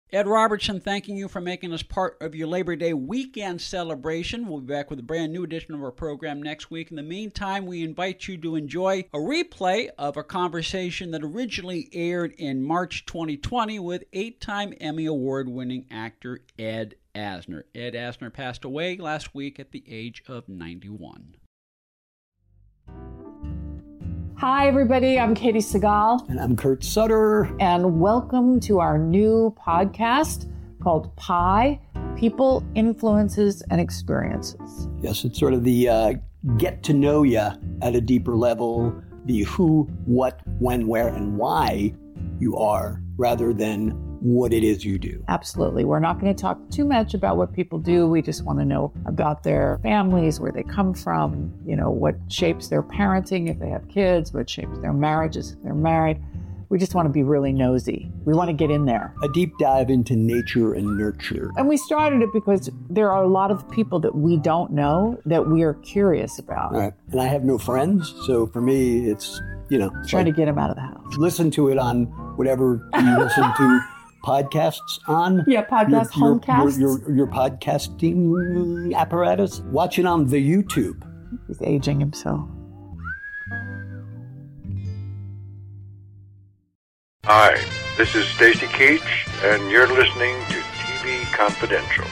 Ed Robertson, thanking you for making us part of your Labor Day weekend celebration. We'll be back with a brand new edition of our program next week. In the meantime, we invite you to enjoy a replay of a conversation that originally aired in March 2020 with 8-time Emmy Award-winning actor Ed Asner. Ed Asner passed away last week at the age of 91. Hi, everybody. I'm Katie Segal. And I'm Kurt Sutter. And welcome to our new podcast called PIE, People, Influences, and Experiences. Yes, it's sort of the get to know you at a deeper level, the who, what, when, where, and why you are, rather than what it is you do. Absolutely. We're not going to talk too much about what people do. We just want to know about their families, where they come from, what shapes their parenting if they have kids, what shapes their marriages if they're married. We just want to be really nosy. We want to get in there. A deep dive into nature and nurture. And we started it because there are a lot of people that we don't know that we are curious about. Right. And I have no friends, so for me, it's, trying to get them out of the house. Listen to it on whatever you listen to podcasts on. Yeah, homecasts. Your podcasting apparatus. Watch it on the YouTube. He's aging himself. Hi, this is Stacy Keach, and you're listening to TV Confidential.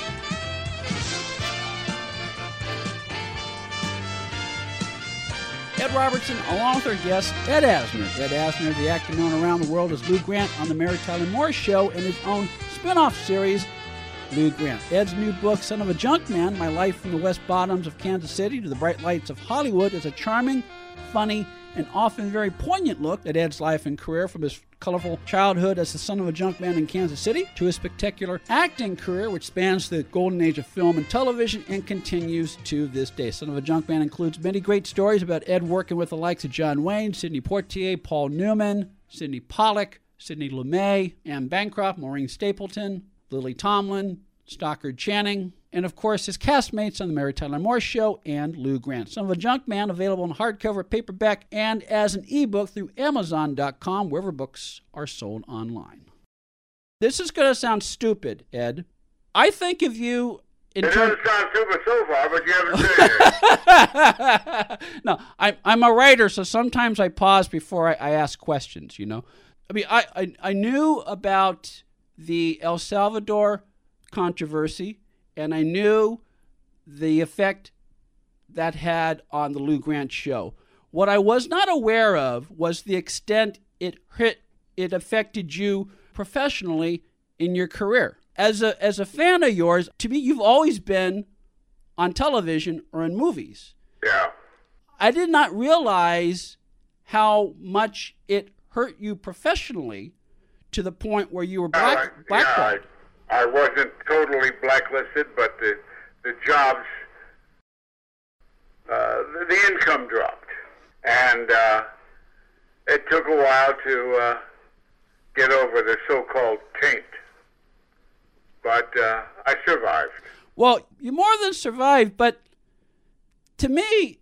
Ed Robertson, along with our guest, Ed Asner. Ed Asner, the actor known around the world as Lou Grant on The Mary Tyler Moore Show, and his own spin-off series, Lou Grant. Ed's new book, Son of a Junk Man, My Life from the West Bottoms of Kansas City to the Bright Lights of Hollywood, is a charming, funny, and often very poignant look at Ed's life and career, from his colorful childhood as the son of a junk man in Kansas City to his spectacular acting career, which spans the golden age of film and television and continues to this day. Son of a Junk Man includes many great stories about Ed working with the likes of John Wayne, Sidney Poitier, Paul Newman, Sidney Pollack, Sidney Lumet, Anne Bancroft, Maureen Stapleton, Lily Tomlin, Stockard Channing, and of course his castmates on The Mary Tyler Moore Show and Lou Grant. Son of a Junk Man, available in hardcover, paperback, and as an ebook through Amazon.com, wherever books are sold online. This is going to sound stupid, Ed. I think of you in It doesn't sound stupid so far, but you haven't said it. No, I'm a writer, so sometimes I pause before I ask questions, I mean, I knew about the El Salvador controversy, and I knew the effect that had on the Lou Grant Show. What I was not aware of was the extent it affected you professionally in your career. As a fan of yours, to me, you've always been on television or in movies. Yeah. I did not realize how much it hurt you professionally to the point where you were blackballed. Yeah, I wasn't totally blacklisted, but the jobs, the income dropped. And it took a while to get over the so-called taint. But I survived. Well, you more than survived, but to me,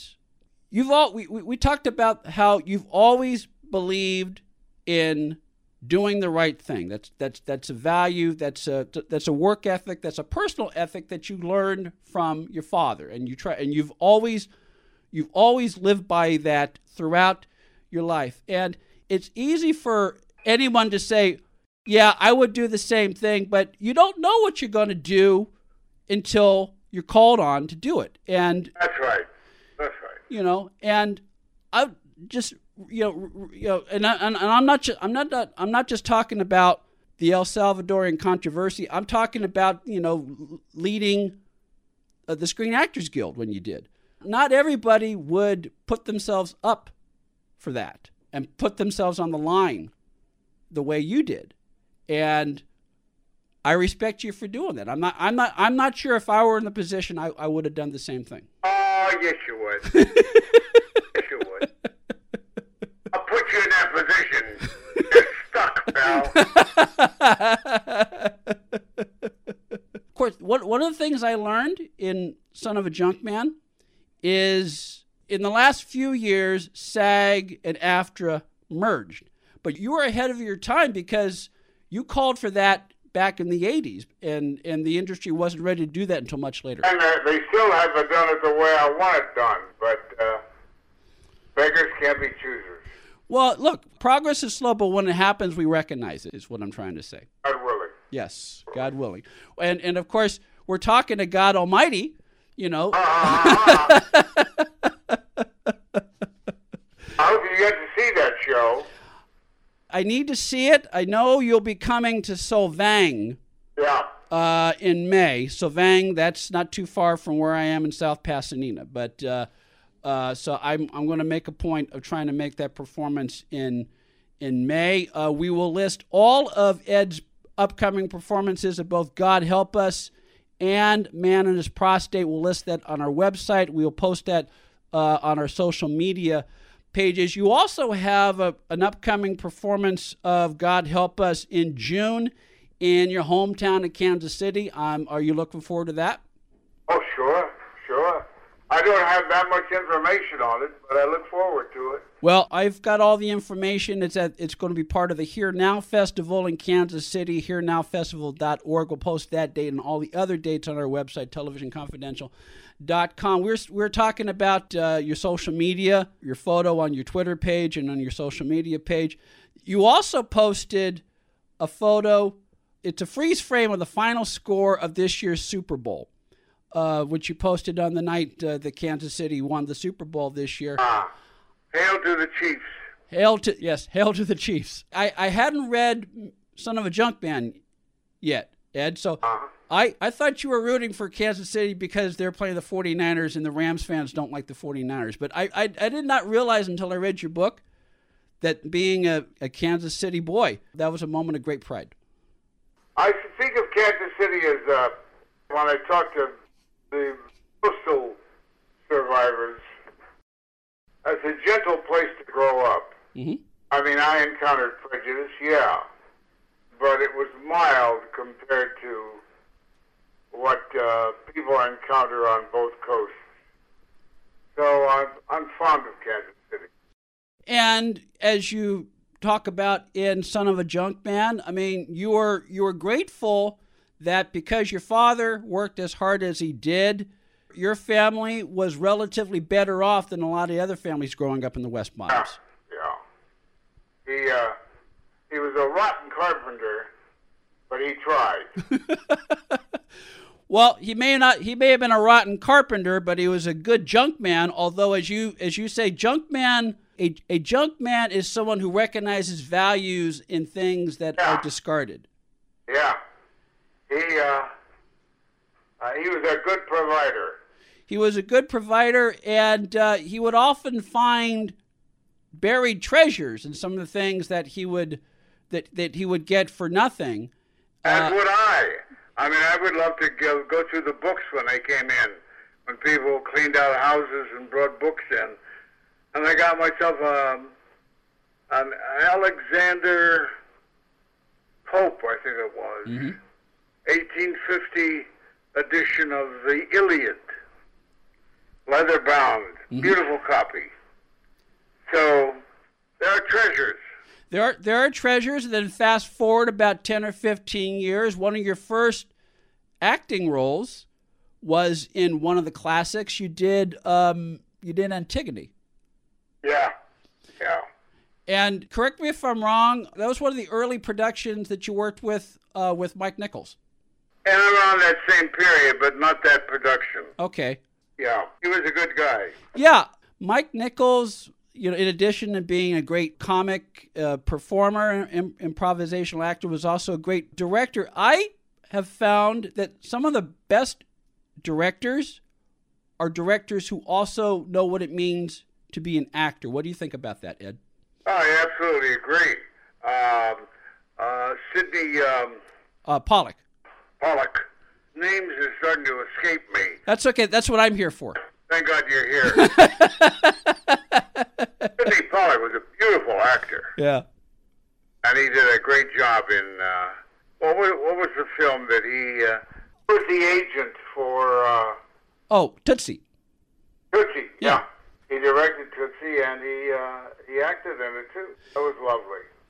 we talked about how you've always believed in doing the right thing. That's a value. That's a work ethic. That's a personal ethic that you learned from your father, and you've always lived by that throughout your life. And it's easy for anyone to say, "Yeah, I would do the same thing," but you don't know what you're going to do until you're called on to do it. And that's right. And I just. And I'm not just talking about the El Salvadorian controversy. I'm talking about leading the Screen Actors Guild when you did. Not everybody would put themselves up for that and put themselves on the line the way you did, and I respect you for doing that. I'm not sure if I were in the position I would have done the same thing. Oh, yes, you would. Yes, you would. I'll put you in that position. You're stuck, pal. Of course, one of the things I learned in Son of a Junk Man is in the last few years, SAG and AFTRA merged. But you were ahead of your time because You called for that back in the 80s, and the industry wasn't ready to do that until much later. And they still haven't done it the way I want it done, but beggars can't be choosers. Well, look, progress is slow, but when it happens, we recognize it, is what I'm trying to say. God willing. Yes, God willing. And of course, we're talking to God Almighty, you know. I hope you get to see that show. I need to see it. I know you'll be coming to Solvang Yeah. in May. Solvang, that's not too far from where I am in South Pasadena. But so I'm going to make a point of trying to make that performance in May. We will list all of Ed's upcoming performances of both God Help Us and Man and His Prostate. We'll list that on our website. We'll post that on our social media pages. You also have an upcoming performance of God Help Us in June in your hometown of Kansas City. Are you looking forward to that? Oh, sure. I don't have that much information on it, but I look forward to it. Well, I've got all the information. It's going to be part of the Here Now Festival in Kansas City, herenowfestival.org. We'll post that date and all the other dates on our website, televisionconfidential.com. We're talking about your social media, your photo on your Twitter page and on your social media page. You also posted a photo. It's a freeze frame of the final score of this year's Super Bowl, which you posted on the night that Kansas City won the Super Bowl this year. Hail to the Chiefs. Hail to the Chiefs. I hadn't read Son of a Junkman yet, Ed, so I thought you were rooting for Kansas City because they're playing the 49ers and the Rams fans don't like the 49ers. But I did not realize until I read your book that being a Kansas City boy, that was a moment of great pride. I think of Kansas City as, when I talk to the postal survivors, as a gentle place to grow up. Mm-hmm. I mean, I encountered prejudice, yeah, but it was mild compared to what people encounter on both coasts. So I'm fond of Kansas City. And as you talk about in Son of a Junkman, I mean, you were grateful that because your father worked as hard as he did, your family was relatively better off than a lot of the other families growing up in the West Bottoms. Yeah. He was a rotten carpenter, but he tried. Well, he may have been a rotten carpenter, but he was a good junk man. Although, as you say, junk man, a junk man is someone who recognizes values in things that are discarded. Yeah. He was a good provider. He was a good provider, and he would often find buried treasures in some of the things that he would get for nothing. As would I. I mean, I would love to go through the books when they came in, when people cleaned out houses and brought books in. And I got myself an Alexander Pope, I think it was, 1850 edition of the Iliad, leather-bound, beautiful copy. So there are treasures. There are treasures, and then fast forward about 10 or 15 years, one of your first acting roles was in one of the classics. You did Antigone. Yeah. And correct me if I'm wrong, that was one of the early productions that you worked with Mike Nichols. And around that same period, but not that production. Okay. Yeah, he was a good guy. Yeah, Mike Nichols, in addition to being a great comic performer, improvisational actor, was also a great director. I have found that some of the best directors are directors who also know what it means to be an actor. What do you think about that, Ed? Oh, I absolutely agree. Sidney Pollack. Names are starting to escape me. That's okay. That's what I'm here for. Thank God you're here. Sidney Pollack was a beautiful actor. Yeah. And he did a great job in, what was the film that he was the agent for? Tootsie. Tootsie, Yeah. He directed Tootsie, and he acted in it, too. That was lovely. Yeah.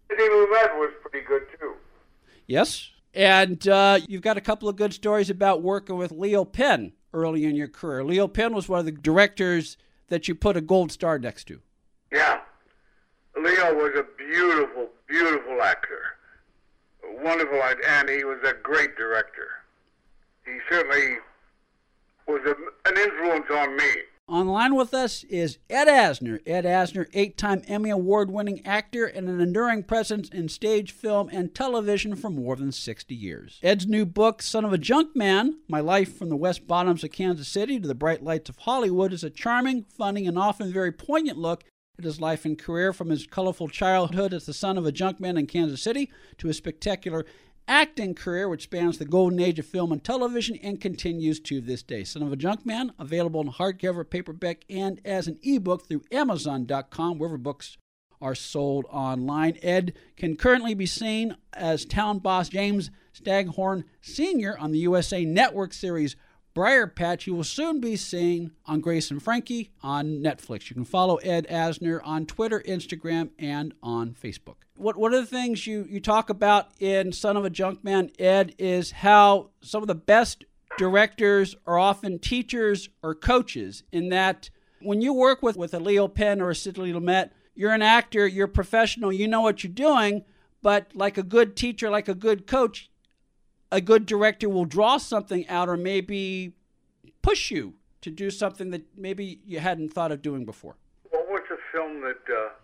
Sidney Lumet was pretty good, too. Yes. And you've got a couple of good stories about working with Leo Penn early in your career. Leo Penn was one of the directors that you put a gold star next to. Yeah. Leo was a beautiful, beautiful actor. Wonderful, and he was a great director. He certainly was an influence on me. On the line with us is Ed Asner. Ed Asner, 8-time Emmy Award-winning actor and an enduring presence in stage, film, and television for more than 60 years. Ed's new book, Son of a Junk Man, My Life from the West Bottoms of Kansas City to the Bright Lights of Hollywood, is a charming, funny, and often very poignant look at his life and career, from his colorful childhood as the son of a junkman in Kansas City to his spectacular acting career, which spans the golden age of film and television and continues to this day. Son of a Junkman, available in hardcover, paperback, and as an ebook through Amazon.com, wherever books are sold online. Ed can currently be seen as town boss James Staghorn Sr. on the USA Network series Briar Patch. He will soon be seen on Grace and Frankie on Netflix. You can follow Ed Asner on Twitter, Instagram, and on Facebook. One of the things you talk about in Son of a Junkman, Ed, is how some of the best directors are often teachers or coaches, in that when you work with a Leo Penn or a Sidney Lumet, you're an actor, you're a professional, you know what you're doing, but like a good teacher, like a good coach, a good director will draw something out or maybe push you to do something that maybe you hadn't thought of doing before. Well, what's a film that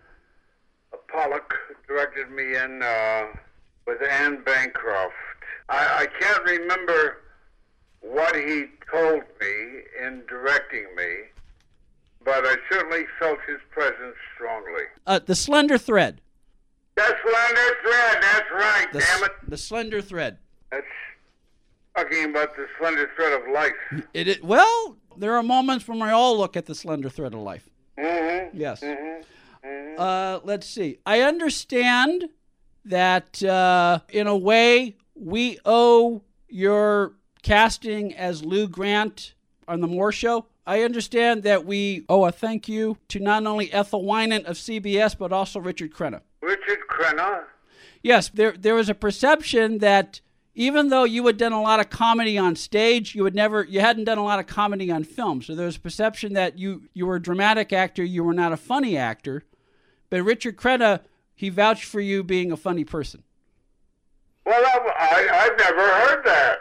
Pollock directed me in with Anne Bancroft? I can't remember what he told me in directing me, but I certainly felt his presence strongly. The Slender Thread. The Slender Thread, that's right, damn it. The Slender Thread. That's talking about the slender thread of life. Well, there are moments when we all look at the slender thread of life. Mm-hmm. Yes. Mm-hmm. Mm-hmm. Let's see. I understand that in a way we owe your casting as Lou Grant on the Moore Show. I understand that we owe a thank you to not only Ethel Wynant of CBS, but also Richard Crenna. Richard Crenna? Yes, there was a perception that even though you had done a lot of comedy on stage, you hadn't done a lot of comedy on film. So there was a perception that you were a dramatic actor, you were not a funny actor. But Richard Crenna, he vouched for you being a funny person. Well, I've never heard that.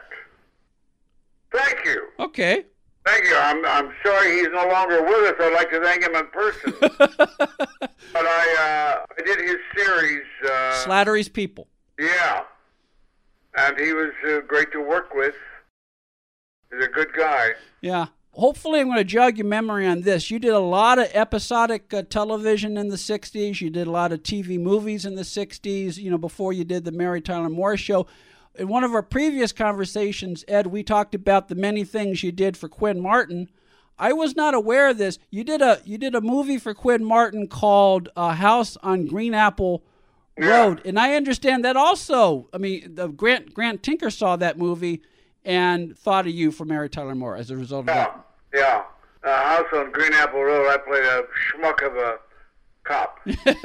Thank you. Okay. Thank you. I'm sorry he's no longer with us. I'd like to thank him in person. But I did his series. Slattery's People. Yeah. And he was great to work with. He's a good guy. Yeah. Hopefully I'm going to jog your memory on this. You did a lot of episodic television in the 60s. You did a lot of TV movies in the 60s, before you did the Mary Tyler Moore Show. In one of our previous conversations, Ed, we talked about the many things you did for Quinn Martin. I was not aware of this. You did a movie for Quinn Martin called House on Green Apple Road, and I understand that also. I mean, Grant Tinker saw that movie and thought of you for Mary Tyler Moore as a result of that. Yeah. House on Green Apple Road, I played a schmuck of a cop.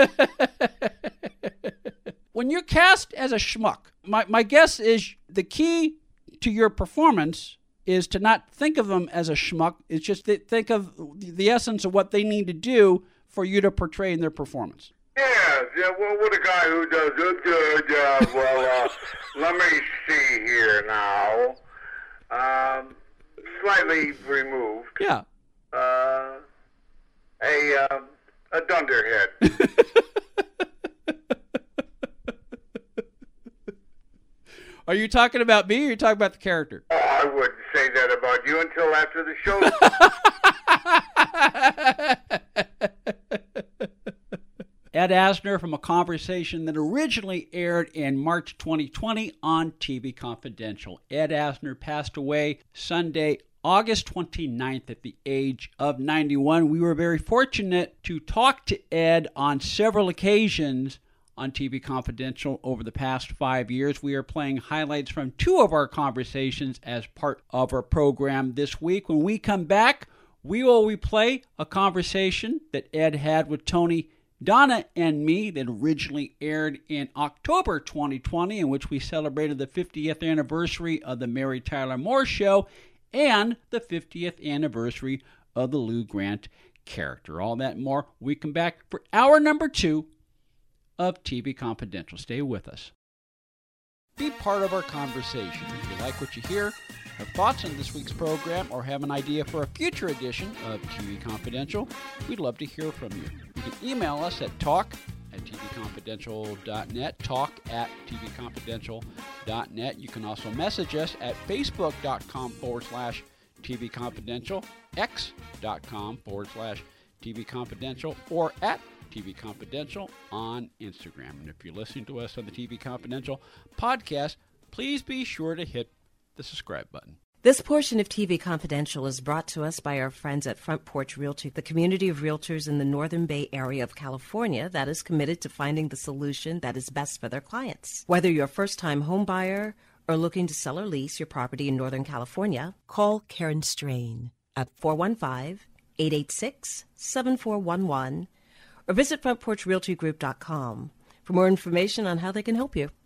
When you're cast as a schmuck, my guess is the key to your performance is to not think of them as a schmuck. It's just think of the essence of what they need to do for you to portray in their performance. Yeah, well, what a guy who does a good job. Well, let me see here now. Slightly removed. Yeah. A dunderhead. Are you talking about me or are you talking about the character? Oh, I wouldn't say that about you until after the show. Ed Asner from a conversation that originally aired in March 2020 on TV Confidential. Ed Asner passed away Sunday, August 29th at the age of 91. We were very fortunate to talk to Ed on several occasions on TV Confidential over the past 5 years. We are playing highlights from two of our conversations as part of our program this week. When we come back, we will replay a conversation that Ed had with Tony Donna and Me, that originally aired in October 2020, in which we celebrated the 50th anniversary of the Mary Tyler Moore Show and the 50th anniversary of the Lou Grant character. All that and more. We come back for hour number 2 of TV Confidential. Stay with us. Be part of our conversation. If you like what you hear, have thoughts on this week's program, or have an idea for a future edition of TV Confidential, we'd love to hear from you. You can email us at talk@tvconfidential.net, talk@tvconfidential.net. You can also message us at facebook.com/TV Confidential, x.com/TV Confidential, or at TV Confidential on Instagram. And if you're listening to us on the TV Confidential podcast, please be sure to hit the subscribe button. This portion of TV Confidential is brought to us by our friends at Front Porch Realty, the community of realtors in the Northern Bay area of California that is committed to finding the solution that is best for their clients. Whether you're a first-time home buyer or looking to sell or lease your property in Northern California, call Karen Strain at 415-886-7411 or visit frontporchrealtygroup.com for more information on how they can help you.